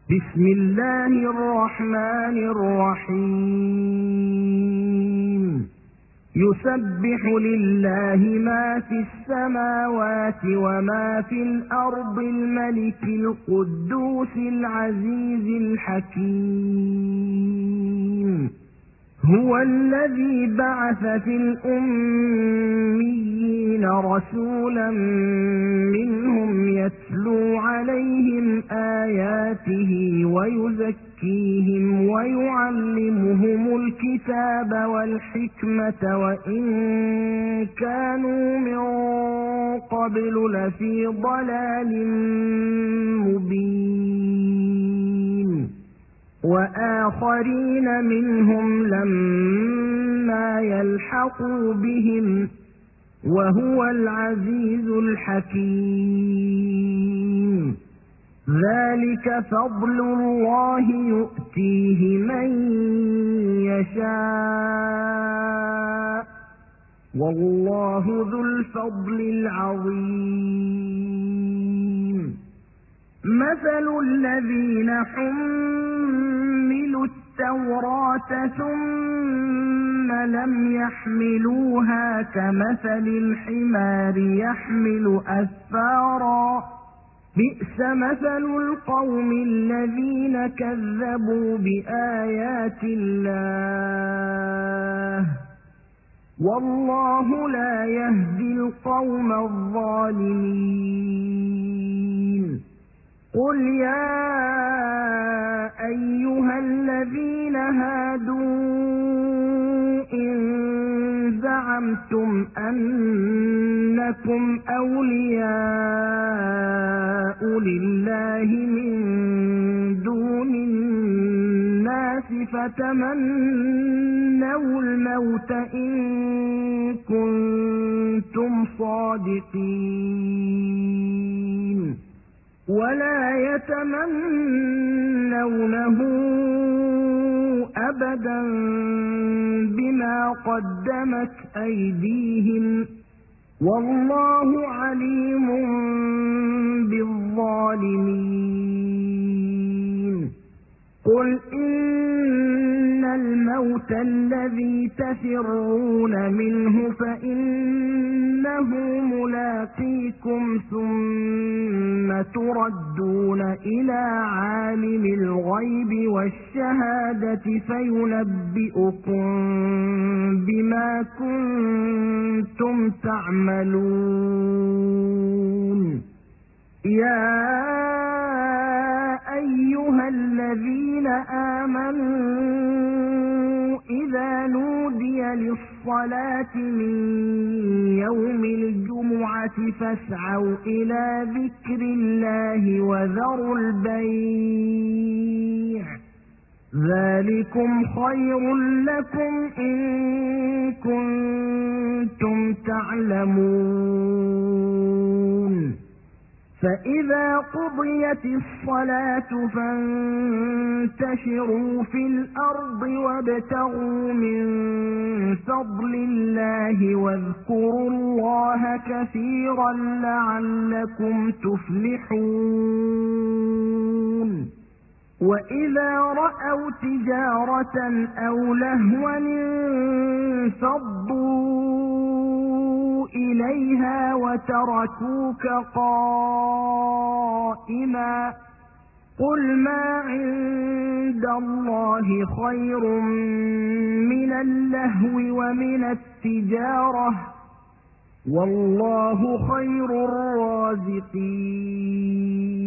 بسم الله الرحمن الرحيم يسبح لله ما في السماوات وما في الأرض الملك القدوس العزيز الحكيم هو الذي بعث في الأميين رسولا منهم يتلو عليهم آياته ويزكيهم ويعلمهم الكتاب والحكمة وإن كانوا من قبل لفي ضلال مبين وآخرين منهم لما يلحقوا بهم وهو العزيز الحكيم ذلك فضل الله يؤتيه من يشاء والله ذو الفضل العظيم مثل الذين حملوا التوراة ثم لم يحملوها كمثل الحمار يحمل أسفارا بئس مثل القوم الذين كذبوا بآيات الله والله لا يهدي القوم الظالمين قل يا أيها الذين هادوا إن زعمتم أنكم أولياء لله من دون الناس فتمنوا الموت إن كنتم صادقين ولا يتمنونه أبدا بما قدمت أيديهم والله عليم بالظالمين قل إن الموت الذي تفرون منه فإنه ملاقيكم ثم تردون إلى عالم الغيب والشهادة فينبئكم بما كنتم تعملون يا أيها الذين آمنوا إذا نودي للصلاة من يوم الجمعة فاسعوا إلى ذكر الله وذروا البيع ذلكم خير لكم إن كنتم تعلمون فإذا قضيت الصلاة فانتشروا في الأرض وابتغوا من فضل الله واذكروا الله كثيرا لعلكم تفلحون وإذا رأوا تجارة أو لهوا انفضوا إليها وتركوك قائما قل ما عند الله خير من اللهو ومن التجارة والله خير الرازقين